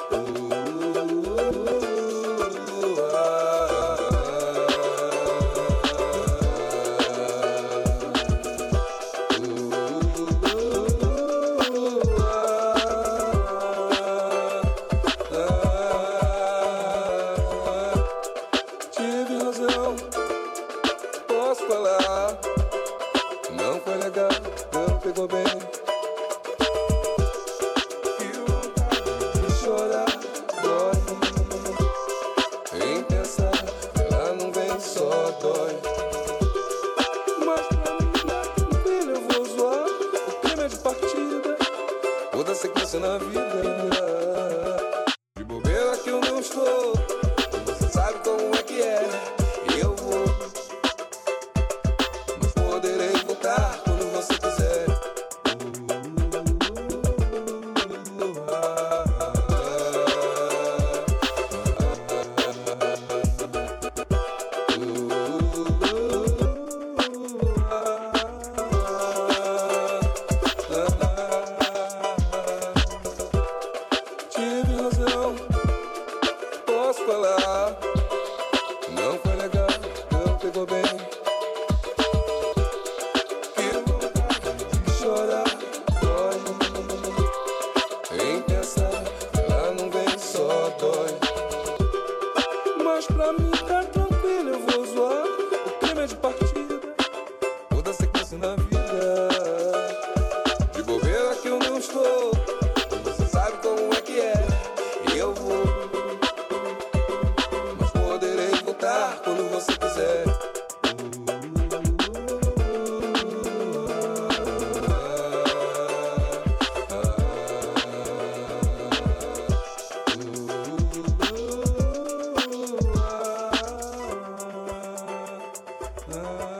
Tive razão, posso falar. Não foi legal, não pegou bem. E chorar dói. Em pensar, ela não vem, só dói. Mas pra mim tá tranquilo, eu vou zoar. O clima é de partida, vou dar sequência na vida. De bobeira que eu não estou, você sabe como é que é. Eu vou, mas poderei voltar quando você quiser. Tive razão, posso falar. Não foi legal, não pegou bem. Que vontade de chorar dói. Em pensar, ela não vem, só dói. Mas pra mim tá tranquilo, eu vou zoar. O clima é de partida, vou dar sequência na vida. De bobeira que eu não estou, você sabe como é que é. Eu vou, mas poderei voltar quando você quiser. Ah.